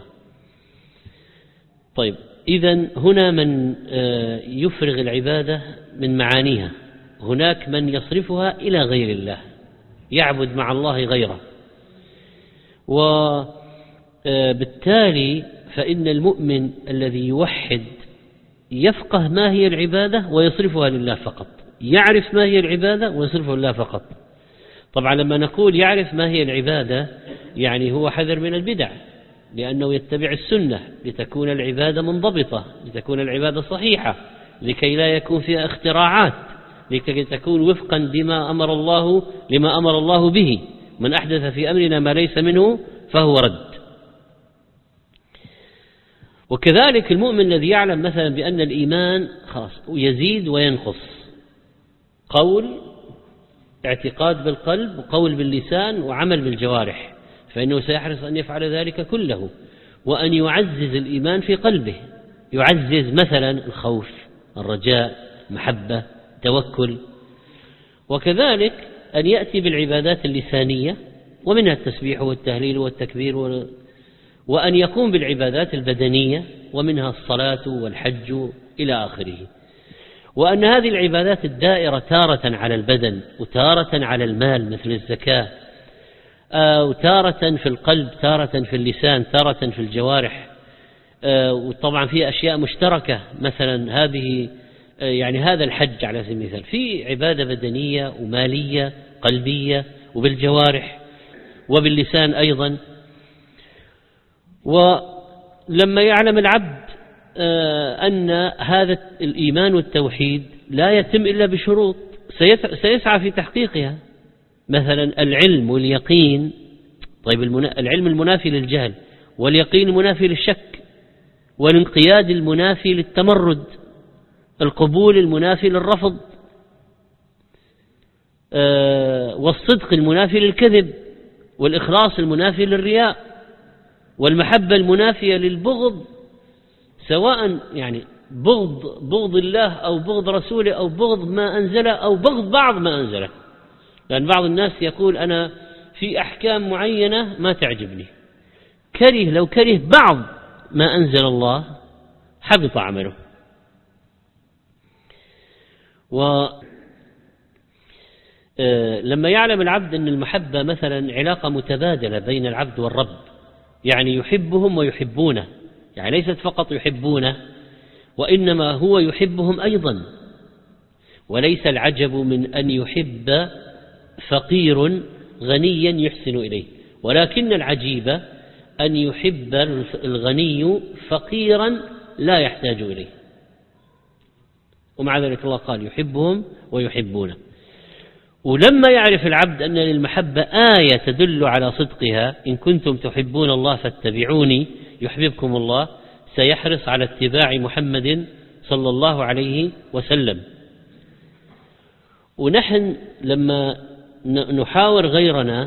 طيب إذن هنا من يفرغ العبادة من معانيها، هناك من يصرفها إلى غير الله، يعبد مع الله غيره. وبالتالي فإن المؤمن الذي يوحد يفقه ما هي العبادة ويصرفها لله فقط، يعرف ما هي العبادة ويصرفها لله فقط. طبعا لما نقول يعرف ما هي العبادة يعني هو حذر من البدع، لأنه يتبع السنة لتكون العبادة منضبطة، لتكون العبادة صحيحة، لكي لا يكون فيها اختراعات، لكي تكون وفقا بما أمر الله لما أمر الله به. من أحدث في أمرنا ما ليس منه فهو رد. وكذلك المؤمن الذي يعلم مثلا بأن الإيمان خلاص يزيد وينقص، قول اعتقاد بالقلب وقول باللسان وعمل بالجوارح، فإنه سيحرص أن يفعل ذلك كله، وأن يعزز الإيمان في قلبه، يعزز مثلا الخوف، الرجاء، المحبة، التوكل. وكذلك أن يأتي بالعبادات اللسانية ومنها التسبيح والتهليل والتكبير، وأن يقوم بالعبادات البدنية ومنها الصلاة والحج إلى آخره. وأن هذه العبادات الدائرة تارة على البدن وتارة على المال مثل الزكاة، وتارة في القلب، تارة في اللسان، تارة في الجوارح، وطبعا في أشياء مشتركة مثلا هذه يعني هذا الحج على سبيل المثال في عبادة بدنية ومالية قلبية وبالجوارح وباللسان أيضا. ولما يعلم العبد أن هذا الإيمان والتوحيد لا يتم إلا بشروط سيسعى في تحقيقها، مثلا العلم واليقين. طيب العلم المنافي للجهل، واليقين المنافي للشك، والانقياد المنافي للتمرد، القبول المنافي للرفض، والصدق المنافي للكذب، والإخلاص المنافي للرياء، والمحبة المنافية للبغض، سواء يعني بغض بغض الله أو بغض رسوله أو بغض ما أنزله أو بغض بعض ما أنزله. لأن بعض الناس يقول أنا في أحكام معينة ما تعجبني، كره لو كره بعض ما أنزل الله حبط عمله. ولما يعلم العبد أن المحبة مثلا علاقة متبادلة بين العبد والرب، يعني يحبهم ويحبونه، يعني ليست فقط يحبونه وإنما هو يحبهم أيضا. وليس العجب من أن يحب فقير غنيا يحسن إليه، ولكن العجيب أن يحب الغني فقيرا لا يحتاج إليه، ومع ذلك الله قال يحبهم ويحبونه. ولما يعرف العبد أن للمحبة آية تدل على صدقها، إن كنتم تحبون الله فاتبعوني يحببكم الله، سيحرص على اتباع محمد صلى الله عليه وسلم. ونحن لما نحاور غيرنا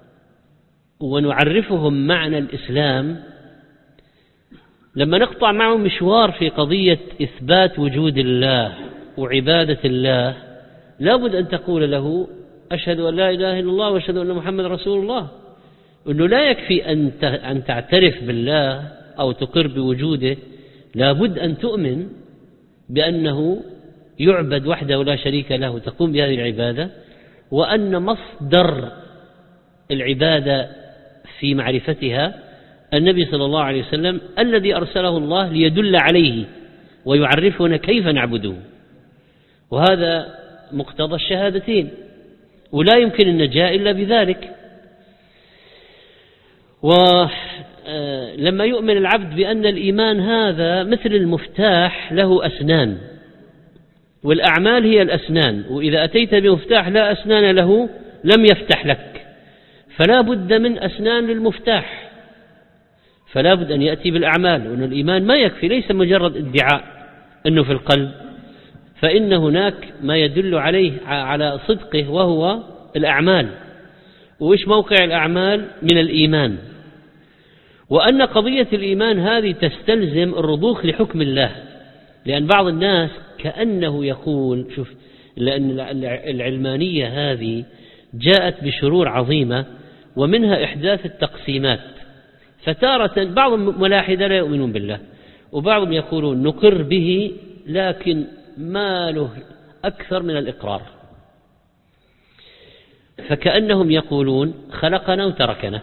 ونعرفهم معنى الإسلام، لما نقطع معهم مشوار في قضية إثبات وجود الله وعبادة الله، لابد أن تقول له أشهد أن لا إله إلا الله وأشهد أن محمد رسول الله. أنه لا يكفي أن تعترف بالله أو تقر بوجوده، لابد أن تؤمن بأنه يعبد وحده ولا شريك له، تقوم بهذه العبادة وأن مصدر العبادة في معرفتها النبي صلى الله عليه وسلم الذي أرسله الله ليدل عليه ويعرفنا كيف نعبده، وهذا مقتضى الشهادتين، ولا يمكن النجاة إلا بذلك. ولما يؤمن العبد بأن الإيمان هذا مثل المفتاح له أسنان، والأعمال هي الأسنان، وإذا أتيت بمفتاح لا أسنان له لم يفتح لك، فلا بد من أسنان للمفتاح، فلا بد أن يأتي بالأعمال، وأن الإيمان ما يكفي، ليس مجرد ادعاء أنه في القلب، فإن هناك ما يدل عليه على صدقه وهو الأعمال. وإيش موقع الأعمال من الإيمان؟ وأن قضية الإيمان هذه تستلزم الرضوخ لحكم الله، لأن بعض الناس كأنه يقول شوف، لأن العلمانية هذه جاءت بشرور عظيمة ومنها إحداث التقسيمات، فتارة بعض الملاحدة لا يؤمنون بالله، وبعضهم يقولون نقر به لكن ما له أكثر من الإقرار، فكأنهم يقولون خلقنا وتركنا،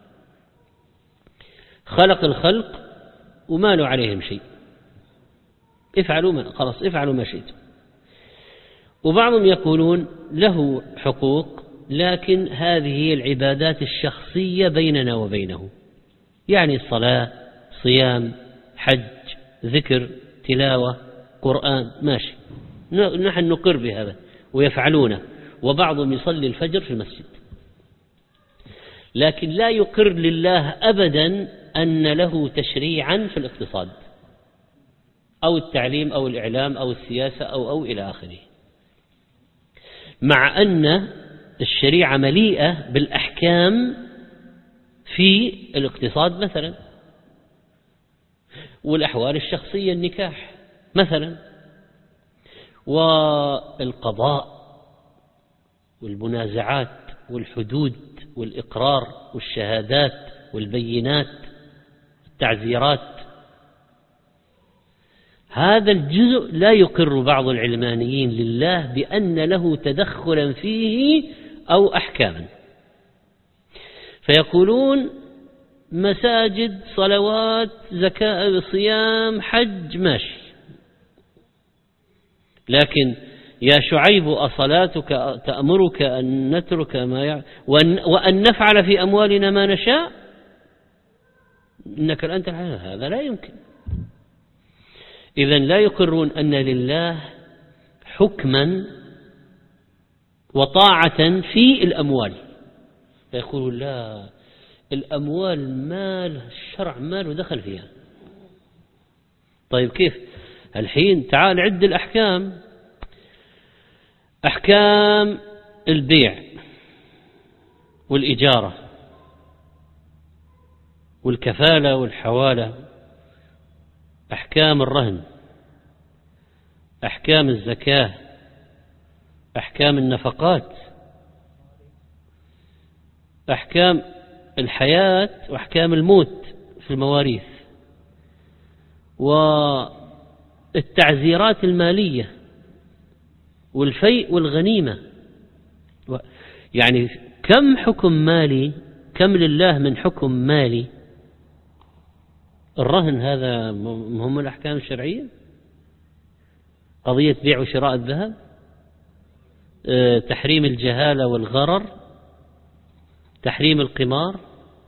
خلق الخلق وما له عليهم شيء، افعلوا ما خلاص افعلوا ما شئتم. وبعضهم يقولون له حقوق لكن هذه هي العبادات الشخصية بيننا وبينه، يعني الصلاة، صيام، حج، ذكر، تلاوة، قرآن، ماشي، نحن نقر بهذا ويفعلونه، وبعضهم يصلي الفجر في المسجد، لكن لا يقر لله أبدا أن له تشريعا في الاقتصاد أو التعليم أو الإعلام أو السياسة أو أو إلى آخره، مع أن الشريعة مليئة بالأحكام في الاقتصاد مثلا، والأحوال الشخصية النكاح مثلا، والقضاء والمنازعات والحدود والإقرار والشهادات والبينات التعزيرات. هذا الجزء لا يقر بعض العلمانيين لله بأن له تدخلا فيه أو أحكاما، فيقولون مساجد، صلوات، زكاة، صيام، حج، ماشي، لكن يا شعيب أصلاتك تأمرك أن نترك ما يع... وأن... وأن نفعل في أموالنا ما نشاء إنك الآن تفعل هذا، لا يمكن. إذن لا يقرون أن لله حكما وطاعة في الأموال، فيقولون لا، الأموال مال الشرع، مال ودخل فيها. طيب كيف الحين؟ تعال عد الأحكام، أحكام البيع والإجارة والكفالة والحوالة، أحكام الرهن، أحكام الزكاة، أحكام النفقات، أحكام الحياة وأحكام الموت في المواريث، والتعزيرات المالية والفيء والغنيمة. يعني كم حكم مالي، كم لله من حكم مالي. الرهن هذا مهم الأحكام الشرعية، قضية بيع وشراء الذهب، أه تحريم الجهالة والغرر، تحريم القمار.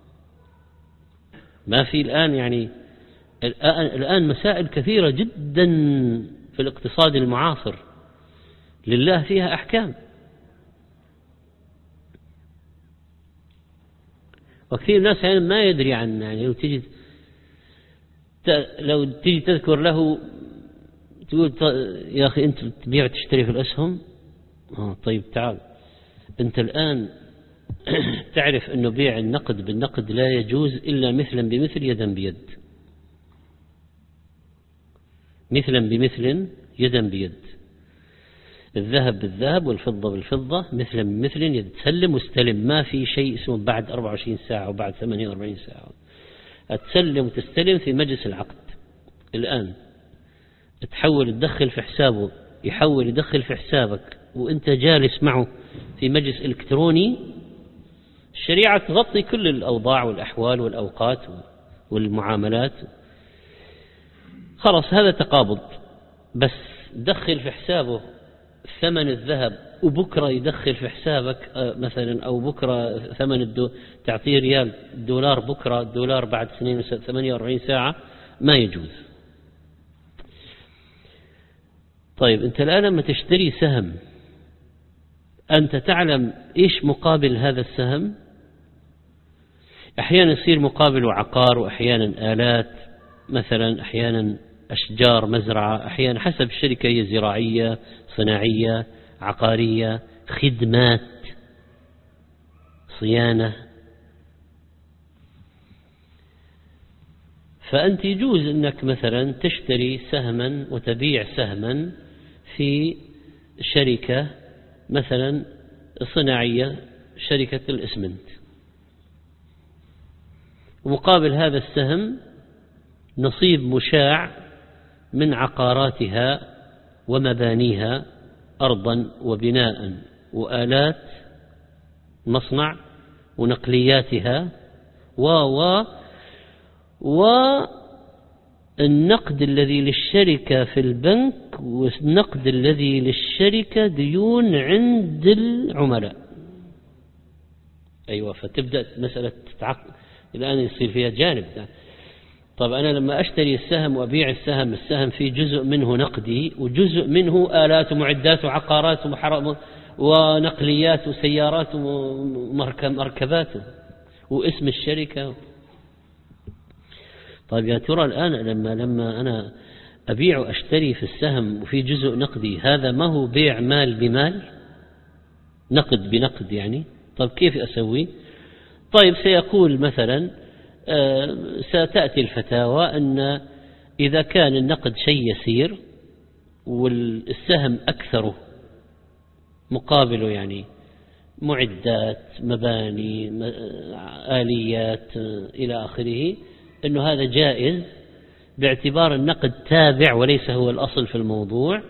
ما في الآن يعني الآن مسائل كثيرة جدا في الاقتصاد المعاصر لله فيها أحكام، وكثير ناس يعني ما يدري عن، يعني لو تجي لو تجي تذكر له تقول يا أخي أنت تبيع وتشتري في الأسهم، آه طيب تعال أنت الآن تعرف أنه بيع النقد بالنقد لا يجوز إلا مثلا بمثل يدا بيد، مثلا بمثل يدا بيد، الذهب بالذهب والفضة بالفضة مثلا بمثل يد، تسلم واستلم، ما في شيء اسمه بعد أربعة وعشرين ساعة وبعد ثمانية وأربعين ساعة، تسلم وتستلم في مجلس العقد. الآن تحول تدخل في حسابه، يحول يدخل في حسابك وانت جالس معه في مجلس إلكتروني، الشريعة تغطي كل الأوضاع والأحوال والأوقات والمعاملات. خلاص هذا تقابض، بس دخل في حسابه ثمن الذهب وبكرة يدخل في حسابك مثلا، أو بكرة ثمن الدو تعطيه ريال دولار بكرة، الدولار بعد سنين وثمانية وأربعين ساعة، ما يجوز. طيب أنت الآن لما تشتري سهم أنت تعلم إيش مقابل هذا السهم؟ أحيانا يصير مقابله عقار، وأحيانا آلات مثلا، أحيانا أشجار مزرعة، أحيانا حسب الشركة هي زراعية صناعية عقارية خدمات صيانة. فأنت يجوز أنك مثلا تشتري سهما وتبيع سهما في شركة مثلا صناعية، شركة الإسمنت، ومقابل هذا السهم نصيب مشاع من عقاراتها ومبانيها أرضا وبناء وآلات مصنع ونقلياتها و و والنقد الذي للشركة في البنك، والنقد الذي للشركة ديون عند العملاء. أيوة، فتبدأ مسألة تتعقد الآن يصير فيها جانب. طب أنا لما أشتري السهم وأبيع السهم، السهم فيه جزء منه نقدي وجزء منه آلات ومعدات وعقارات ونقليات وسيارات ومركبات واسم الشركة. طيب يا ترى الآن لما لما أنا أبيع وأشتري في السهم وفي جزء نقدي، هذا ما هو بيع مال بمال، نقد بنقد يعني؟ طيب كيف أسوي؟ طيب سيقول مثلا آه ستأتي الفتاوى أن إذا كان النقد شيء يسير والسهم أكثره مقابله يعني معدات مباني آليات إلى آخره، أنه هذا جائز باعتبار النقد تابع وليس هو الأصل في الموضوع.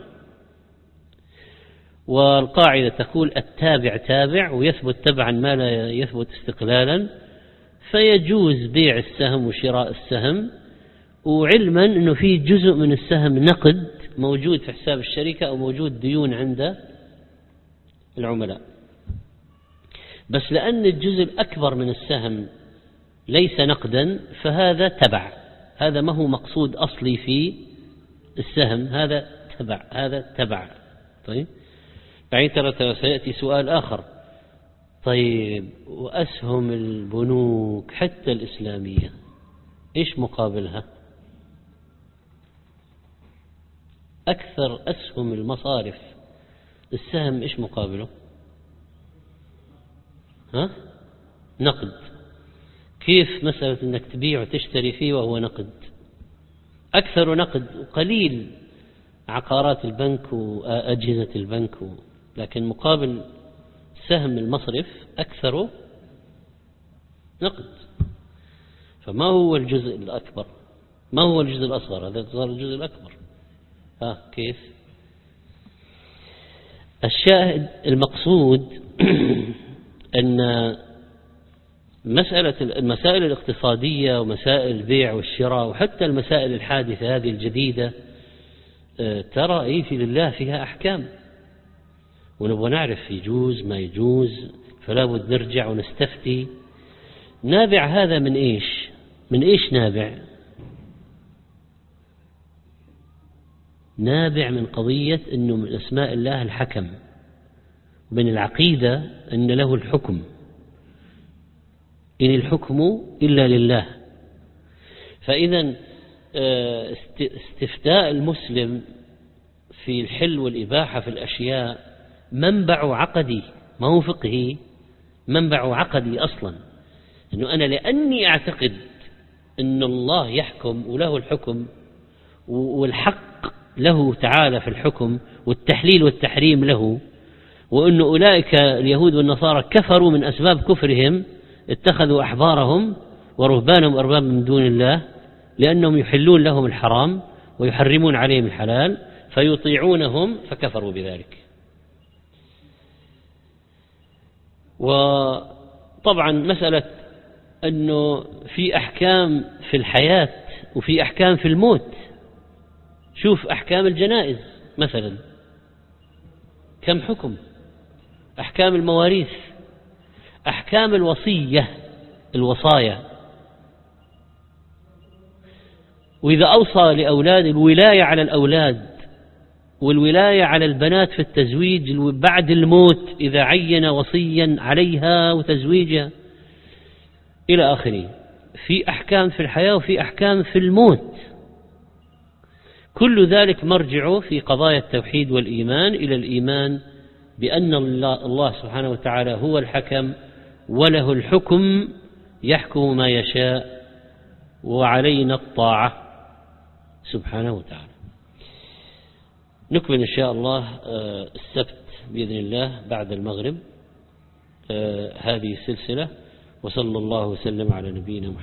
والقاعدة تقول التابع تابع ويثبت تبعا ما لا يثبت استقلالا، فيجوز بيع السهم وشراء السهم، وعلما أنه في جزء من السهم نقد موجود في حساب الشركة أو موجود ديون عند العملاء. بس لأن الجزء الأكبر من السهم ليس نقدا فهذا تبع، هذا ما هو مقصود أصلي في السهم، هذا تبع، هذا تبع. طيب بعدين ترى سيأتي سؤال آخر، طيب وأسهم البنوك حتى الإسلامية إيش مقابلها؟ أكثر أسهم المصارف السهم إيش مقابله؟ ها؟ نقد. كيف مسألة أنك تبيع وتشتري فيه وهو نقد؟ أكثر نقد، وقليل عقارات البنك وأجهزة البنك، لكن مقابل سهم المصرف أكثر نقد. فما هو الجزء الأكبر؟ ما هو الجزء الأصغر؟ هذا صار الجزء الأكبر. ها كيف؟ الشاهد المقصود أن مسألة المسائل الاقتصادية ومسائل البيع والشراء وحتى المسائل الحادثة هذه الجديدة ترى أي في لله فيها أحكام، ونبغى نعرف يجوز ما يجوز، فلا بد نرجع ونستفتي. نابع هذا من إيش؟ من إيش نابع؟ نابع من قضية أنه من أسماء الله الحكم، من العقيدة أن له الحكم، إن الحكم إلا لله. فإذا استفتاء المسلم في الحل والإباحة في الأشياء منبع عقدي، ما هو فقهي، منبع عقدي أصلا. أنه أنا لأني أعتقد أن الله يحكم وله الحكم والحق له تعالى في الحكم والتحليل والتحريم له، وأن أولئك اليهود والنصارى كفروا من أسباب كفرهم، اتخذوا أحبارهم ورهبانهم أربابا من دون الله لأنهم يحلون لهم الحرام ويحرمون عليهم الحلال فيطيعونهم فكفروا بذلك. وطبعا مسألة أنه في أحكام في الحياة وفي أحكام في الموت. شوف أحكام الجنائز مثلا كم حكم، أحكام المواريث، أحكام الوصية، الوصايا، وإذا أوصى لأولاد الولاية على الأولاد والولاية على البنات في التزويج بعد الموت إذا عين وصيا عليها وتزويجها إلى آخره. في أحكام في الحياة وفي أحكام في الموت. كل ذلك مرجعه في قضايا التوحيد والإيمان إلى الإيمان بأن الله سبحانه وتعالى هو الحكم وله الحكم يحكم ما يشاء وعلينا الطاعة سبحانه وتعالى. نكمل إن شاء الله السبت بإذن الله بعد المغرب هذه السلسلة، وصلى الله وسلم على نبينا محمد.